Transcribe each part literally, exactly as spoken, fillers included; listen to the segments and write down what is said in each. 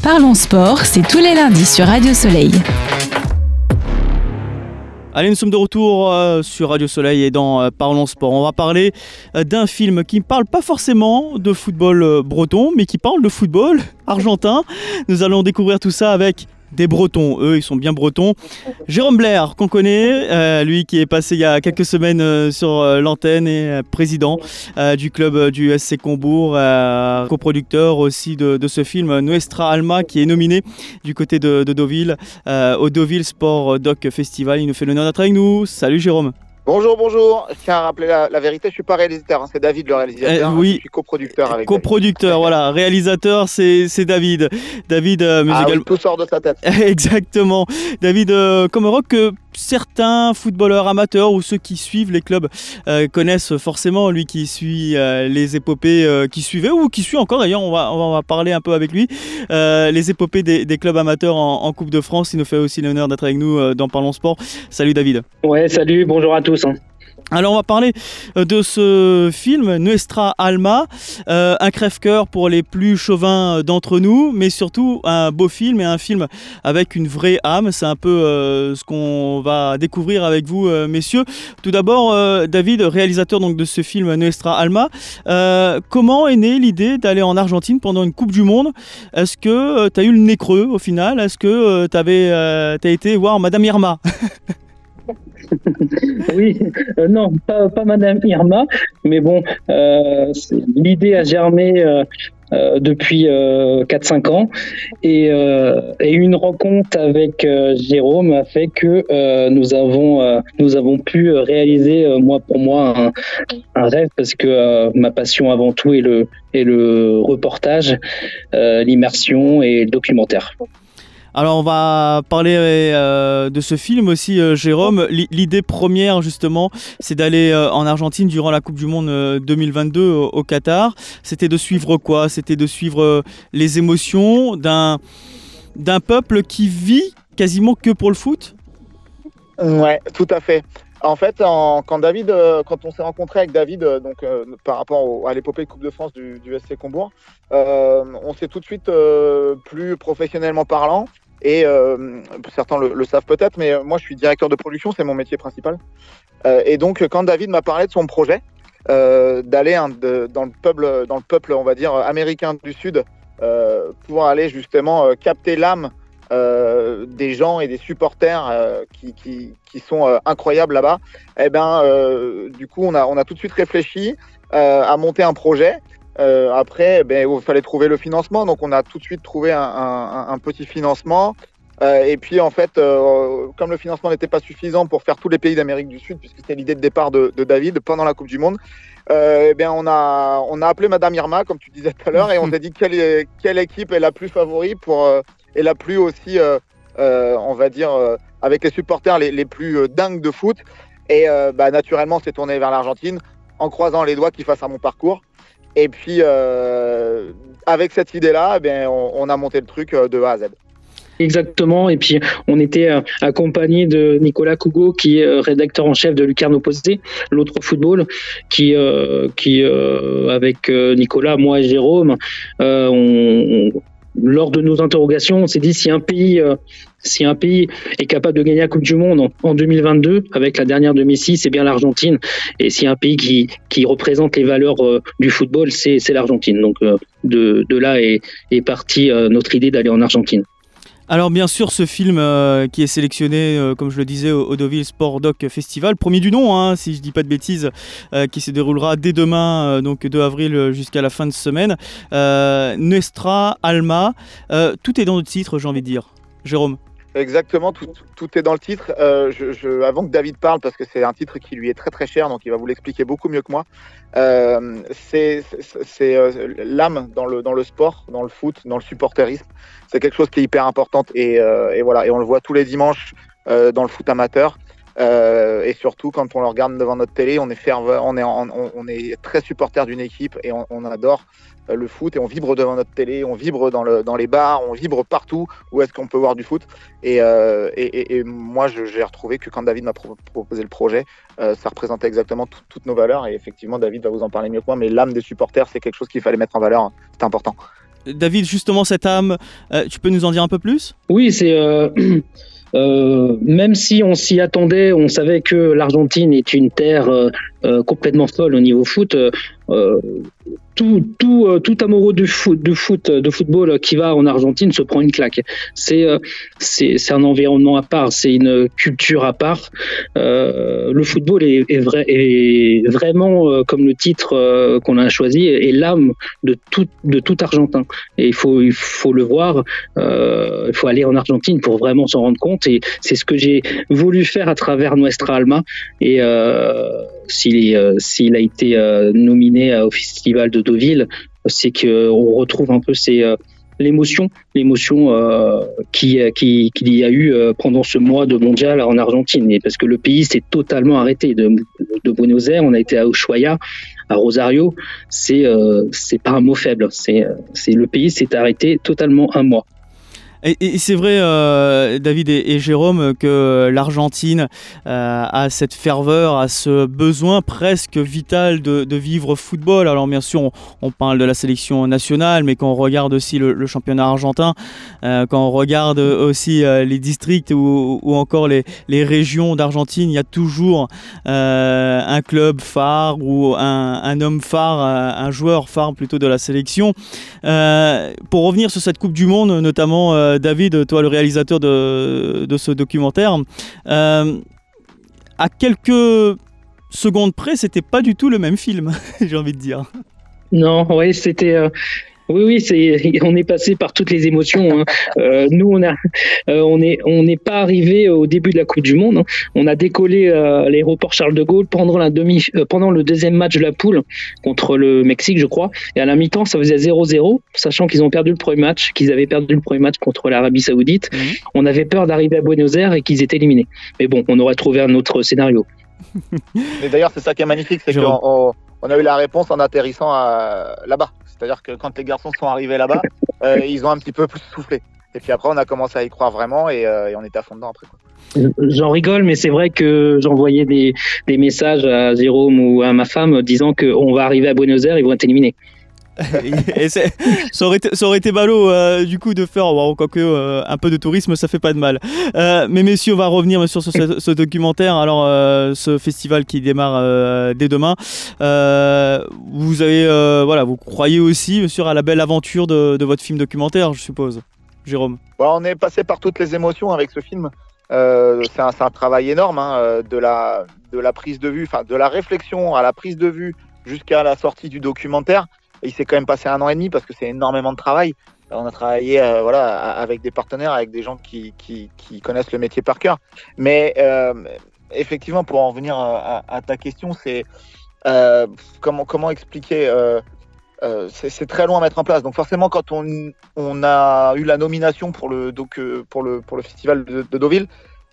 Parlons Sport, c'est tous les lundis sur Radio Soleil. Allez, nous sommes de retour euh, sur Radio Soleil et dans euh, Parlons Sport. On va parler euh, d'un film qui ne parle pas forcément de football euh, breton, mais qui parle de football argentin. Nous allons découvrir tout ça avec des Bretons. Eux, ils sont bien bretons. Jérôme Blair, qu'on connaît, euh, lui qui est passé il y a quelques semaines euh, sur euh, l'antenne et euh, président euh, du club euh, du S C Combourg, euh, coproducteur aussi de, de ce film Nuestra Alma, qui est nominé du côté de, de Deauville euh, au Deauville Sport Doc Festival. Il nous fait l'honneur d'être avec nous. Salut Jérôme. Bonjour, bonjour. Je tiens à rappeler la, la vérité, je ne suis pas réalisateur, hein, c'est David le réalisateur. Euh, oui. Je suis coproducteur avec Coproducteur, voilà. Réalisateur, c'est, c'est David. David, euh, mais ah, également... oui, tout sort de sa tête. Exactement. David euh, Komarok, que certains footballeurs amateurs ou ceux qui suivent les clubs euh, connaissent forcément, lui qui suit euh, les épopées, euh, qui suivait ou qui suit encore d'ailleurs, on va, on va parler un peu avec lui, euh, les épopées des, des clubs amateurs en, en Coupe de France. Il nous fait aussi l'honneur d'être avec nous euh, dans Parlons Sport. Salut David. Ouais, salut, bonjour à tous. Hein. Alors on va parler de ce film Nuestra Alma, euh, un crève-cœur pour les plus chauvins d'entre nous, mais surtout un beau film et un film avec une vraie âme. C'est un peu euh, ce qu'on va découvrir avec vous, euh, messieurs. Tout d'abord, euh, David, réalisateur donc de ce film Nuestra Alma, euh, comment est née l'idée d'aller en Argentine pendant une Coupe du Monde? Est-ce que euh, tu as eu le nez creux au final? Est-ce que euh, tu avais euh, t'as été voir Madame Irma? Oui, euh, non, pas, pas Madame Irma, mais bon, euh, l'idée a germé euh, euh, depuis euh, quatre cinq ans et, euh, et une rencontre avec euh, Jérôme a fait que euh, nous avons euh, nous avons pu réaliser euh, moi pour moi un, un rêve, parce que euh, ma passion avant tout est le est le reportage, euh, l'immersion et le documentaire. Alors on va parler euh, de ce film aussi, euh, Jérôme. L- l'idée première justement, c'est d'aller euh, en Argentine durant la Coupe du Monde euh, deux mille vingt-deux euh, au Qatar. C'était de suivre quoi? C'était de suivre euh, les émotions d'un, d'un peuple qui vit quasiment que pour le foot? Ouais, tout à fait. En fait, en, quand David, euh, quand on s'est rencontré avec David, euh, donc euh, par rapport au, à l'épopée de Coupe de France du, du S C Combourg, euh, on s'est tout de suite euh, plus professionnellement parlant. Et euh, certains le, le savent peut-être, mais moi je suis directeur de production, c'est mon métier principal. Euh, et donc quand David m'a parlé de son projet euh, d'aller hein, de, dans le peuple, dans le peuple, on va dire américain du Sud, euh, pour aller justement euh, capter l'âme euh, des gens et des supporters euh, qui, qui, qui sont euh, incroyables là-bas, et ben euh, du coup on a on a tout de suite réfléchi euh, à monter un projet. Euh, après, ben, il fallait trouver le financement, donc on a tout de suite trouvé un, un, un petit financement. Euh, et puis en fait, euh, comme le financement n'était pas suffisant pour faire tous les pays d'Amérique du Sud, puisque c'était l'idée de départ de, de David pendant la Coupe du Monde, euh, eh bien on a on a appelé Madame Irma, comme tu disais tout à l'heure, et on s'est dit quelle, est, quelle équipe est la plus favorite pour euh, et la plus aussi, euh, euh, on va dire, euh, avec les supporters les, les plus euh, dingues de foot. Et euh, bah, naturellement, on s'est tourné vers l'Argentine en croisant les doigts qu'ils fassent un bon parcours. Et puis, euh, avec cette idée-là, eh bien, on, on a monté le truc de A à Z. Exactement, et puis on était euh, accompagné de Nicolas Cougo, qui est euh, rédacteur en chef de Lucarno Posté, l'autre football, qui, euh, qui euh, avec euh, Nicolas, moi et Jérôme, euh, on, on, lors de nos interrogations, on s'est dit si un pays... Euh, Si un pays est capable de gagner la Coupe du Monde en deux mille vingt-deux, avec la dernière de Messi, c'est bien l'Argentine. Et si un pays qui, qui représente les valeurs euh, du football, c'est, c'est l'Argentine. Donc euh, de, de là est, est partie euh, notre idée d'aller en Argentine. Alors bien sûr, ce film euh, qui est sélectionné, euh, comme je le disais, au, au Deauville Sport Doc Festival, premier du nom, hein, si je ne dis pas de bêtises, euh, qui se déroulera dès demain, euh, donc deux avril jusqu'à la fin de semaine. Euh, Nuestra Alma, euh, tout est dans le titre, j'ai envie de dire. Jérôme. Exactement, tout, tout est dans le titre. Euh, je, je, avant que David parle, parce que c'est un titre qui lui est très très cher, donc il va vous l'expliquer beaucoup mieux que moi, euh, c'est, c'est, c'est euh, l'âme dans le, dans le sport, dans le foot, dans le supporterisme. C'est quelque chose qui est hyper important et, euh, et voilà, et on le voit tous les dimanches euh, dans le foot amateur. Euh, et surtout quand on le regarde devant notre télé, on est ferveur, on est, on, on est très supporter d'une équipe et on, on adore le foot et on vibre devant notre télé, on vibre dans, le, dans les bars, on vibre partout où est-ce qu'on peut voir du foot. Et, euh, et, et, et moi, je, j'ai retrouvé que quand David m'a pro- proposé le projet, euh, ça représentait exactement tout, toutes nos valeurs. Et effectivement, David va vous en parler mieux que moi, mais l'âme des supporters, c'est quelque chose qu'il fallait mettre en valeur. C'est important. David, justement, cette âme, euh, tu peux nous en dire un peu plus ? Oui, c'est... Euh... Euh, même si on s'y attendait, on savait que l'Argentine est une terre euh, euh, complètement folle au niveau foot. Euh, tout, tout, euh, tout amoureux du foot, de foot, de football qui va en Argentine se prend une claque. C'est, euh, c'est, c'est un environnement à part, c'est une culture à part. Euh, le football est, est, vrai, est vraiment, euh, comme le titre euh, qu'on a choisi, est l'âme de tout, de tout Argentin. Et il faut, il faut le voir. Euh, il faut aller en Argentine pour vraiment s'en rendre compte. Et c'est ce que j'ai voulu faire à travers Nuestra Alma. Et euh, s'il, euh, s'il a été euh, nominé au Festival de Deauville, c'est qu'on retrouve un peu ces, euh, l'émotion, l'émotion euh, qui, qui, qu'il y a eu euh, pendant ce mois de mondial en Argentine. Et parce que le pays s'est totalement arrêté. De, de Buenos Aires, on a été à Ushuaia, à Rosario. C'est, euh, c'est pas un mot faible. C'est, c'est, le pays s'est arrêté totalement un mois. Et, et c'est vrai, euh, David et, et Jérôme, que l'Argentine euh, a cette ferveur, a ce besoin presque vital de, de vivre football. Alors bien sûr, on, on parle de la sélection nationale, mais quand on regarde aussi le, le championnat argentin, euh, quand on regarde aussi euh, les districts ou, ou encore les, les régions d'Argentine, il y a toujours euh, un club phare ou un, un homme phare, un joueur phare plutôt de la sélection. Euh, pour revenir sur cette Coupe du Monde, notamment euh, David, toi le réalisateur de, de ce documentaire, euh, à quelques secondes près, c'était pas du tout le même film, j'ai envie de dire. Non, oui, c'était... Euh... Oui, oui, c'est, on est passé par toutes les émotions. Hein. Euh, nous, on a, euh, on est, on n'est pas arrivé au début de la Coupe du Monde. Hein. On a décollé euh, à l'aéroport Charles de Gaulle pendant la demi, euh, pendant le deuxième match de la poule contre le Mexique, je crois. Et à la mi-temps, ça faisait zéro zéro, sachant qu'ils ont perdu le premier match, qu'ils avaient perdu le premier match contre l'Arabie Saoudite. Mmh. On avait peur d'arriver à Buenos Aires et qu'ils étaient éliminés. Mais bon, on aurait trouvé un autre scénario. Mais d'ailleurs, c'est ça qui est magnifique, c'est qu'on on, on a eu la réponse en atterrissant à, là-bas. C'est-à-dire que quand les garçons sont arrivés là-bas, euh, ils ont un petit peu plus soufflé. Et puis après, on a commencé à y croire vraiment et, euh, et on était à fond dedans après, quoi. J'en rigole, mais c'est vrai que j'envoyais des, des messages à Jérôme ou à ma femme disant qu'on va arriver à Buenos Aires, ils vont être éliminés. Et c'est, ça, aurait été, ça aurait été ballot euh, du coup de faire, bon, quoique euh, un peu de tourisme ça fait pas de mal. Euh, mais messieurs, on va revenir sur ce, ce, ce documentaire. Alors euh, ce festival qui démarre euh, dès demain, euh, vous avez euh, voilà, vous croyez aussi monsieur à la belle aventure de, de votre film documentaire, je suppose, Jérôme. Bon, on est passé par toutes les émotions avec ce film. Euh, c'est, un, c'est un travail énorme, hein, de la de la prise de vue, enfin de la réflexion à la prise de vue jusqu'à la sortie du documentaire. Il s'est quand même passé un an et demi parce que c'est énormément de travail. On a travaillé euh, voilà, avec des partenaires, avec des gens qui, qui, qui connaissent le métier par cœur. Mais euh, effectivement, pour en venir à, à ta question, c'est euh, comment, comment expliquer euh, euh, c'est, c'est très long à mettre en place. Donc forcément, quand on, on a eu la nomination pour le, donc, pour le, pour le festival de, de Deauville,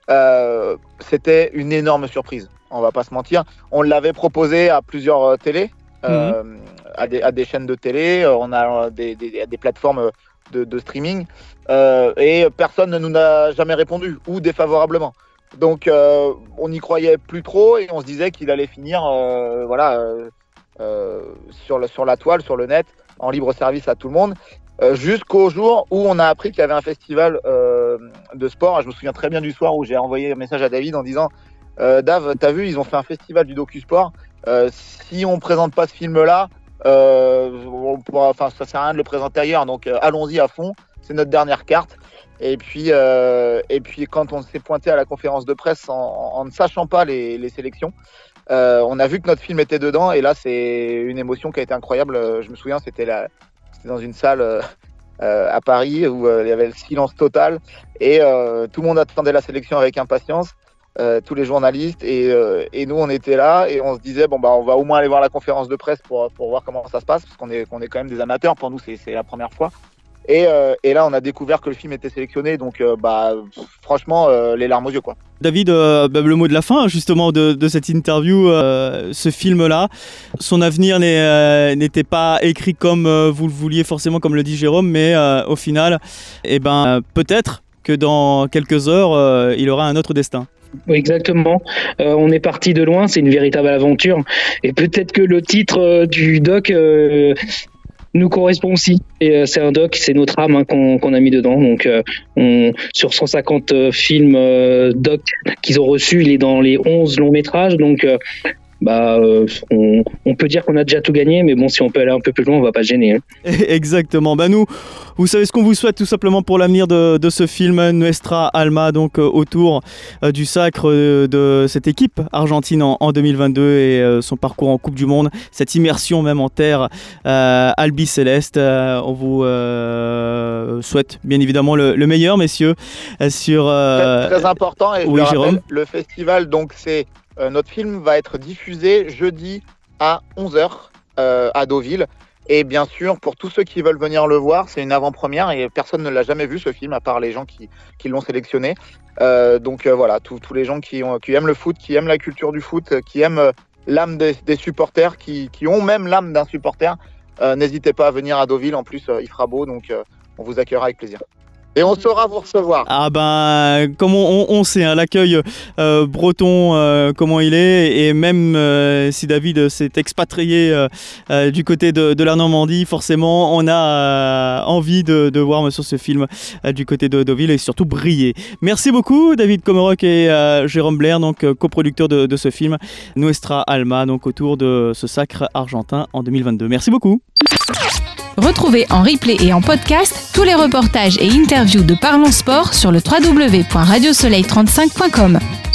euh, c'était une énorme surprise. On va pas se mentir. On l'avait proposé à plusieurs télés. Euh, mmh. à, des, à des chaînes de télé, on a des, des, des plateformes de, de streaming euh, et personne ne nous a jamais répondu ou défavorablement. Donc euh, on n'y croyait plus trop et on se disait qu'il allait finir euh, voilà, euh, euh, sur, le, sur la toile, sur le net, en libre service à tout le monde, euh, jusqu'au jour où on a appris qu'il y avait un festival euh, de sport. Je me souviens très bien du soir où j'ai envoyé un message à David en disant euh, Dave, t'as vu, ils ont fait un festival du docu-sport. Euh, si on présente pas ce film-là, euh, on pourra, enfin, ça sert à rien de le présenter ailleurs. Donc, euh, allons-y à fond. C'est notre dernière carte. Et puis, euh, et puis, quand on s'est pointé à la conférence de presse en, en ne sachant pas les, les sélections, euh, on a vu que notre film était dedans. Et là, c'est une émotion qui a été incroyable. Je me souviens, c'était, la, c'était dans une salle euh, à Paris où euh, il y avait le silence total et euh, tout le monde attendait la sélection avec impatience. Euh, tous les journalistes et, euh, et nous on était là et on se disait bon bah on va au moins aller voir la conférence de presse pour, pour voir comment ça se passe parce qu'on est, qu'on est quand même des amateurs, pour nous c'est, c'est la première fois et, euh, et là on a découvert que le film était sélectionné donc euh, bah franchement euh, les larmes aux yeux quoi. David, euh, bah, le mot de la fin justement de, de cette interview, euh, ce film là, son avenir n'est, euh, n'était pas écrit comme euh, vous le vouliez forcément comme le dit Jérôme, mais euh, au final eh ben, euh, peut-être que dans quelques heures euh, il aura un autre destin. Oui, exactement. Euh, on est parti de loin, c'est une véritable aventure. Et peut-être que le titre euh, du doc euh, nous correspond aussi. Et euh, c'est un doc, c'est notre âme hein, qu'on, qu'on a mis dedans. Donc, euh, on, sur cent cinquante euh, films euh, doc qu'ils ont reçus, il est dans les onze longs métrages. Donc, euh, bah, euh, on, on peut dire qu'on a déjà tout gagné, mais bon, si on peut aller un peu plus loin, on va pas se gêner. Hein. Exactement. Bah nous, vous savez ce qu'on vous souhaite tout simplement pour l'avenir de, de ce film Nuestra Alma, donc euh, autour euh, du sacre de, de cette équipe argentine en, en deux mille vingt-deux et euh, son parcours en Coupe du Monde, cette immersion même en terre euh, albi-céleste. Euh, on vous euh, souhaite bien évidemment le, le meilleur, messieurs. Euh, sur euh... très, très important. Et je oui, le rappelle, Jérôme. Le festival, donc c'est Euh, notre film va être diffusé jeudi à onze heures euh, à Deauville. Et bien sûr, pour tous ceux qui veulent venir le voir, c'est une avant-première et personne ne l'a jamais vu ce film, à part les gens qui, qui l'ont sélectionné. Euh, donc euh, voilà, tous les gens qui, ont, qui aiment le foot, qui aiment la culture du foot, qui aiment euh, l'âme des, des supporters, qui, qui ont même l'âme d'un supporter, euh, n'hésitez pas à venir à Deauville. En plus, euh, il fera beau, donc euh, on vous accueillera avec plaisir. Et on saura vous recevoir. Ah ben, comme on, on sait, hein, l'accueil euh, breton, euh, comment il est, et même euh, si David s'est expatrié euh, euh, du côté de, de la Normandie, forcément, on a euh, envie de, de voir monsieur, ce film euh, du côté de Deauville et surtout briller. Merci beaucoup, David Comoroc et euh, Jérôme Blair, donc euh, coproducteurs de, de ce film Nuestra Alma, donc autour de ce sacre argentin en deux mille vingt-deux. Merci beaucoup. Retrouvez en replay et en podcast tous les reportages et interviews de Parlons Sport sur le w w w point radio soleil trente-cinq point com.